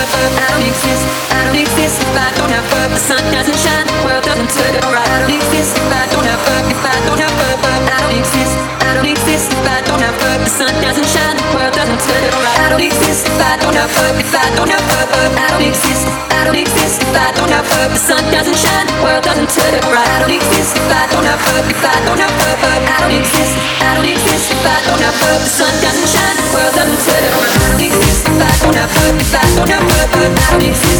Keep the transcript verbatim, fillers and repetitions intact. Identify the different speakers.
Speaker 1: I don't exist, I don't exist if I don't have her. The sun doesn't shine, the world doesn't turn around. I don't exist if I don't have her, if I don't have her. I don't exist, I don't exist if I don't have her. The sun doesn't shine, the world doesn't turn around. I don't exist if I don't have her, if I don't have her. I don't exist, I don't exist if I don't have her. The sun doesn't shine, the world doesn't turn around. I don't exist if I don't have her, if I don't have her. I don't exist, I don't exist if I don't have her. The sun doesn't shine, the world doesn't turn around. I don't exist if I don't have her, if I don't have her. I don't exist.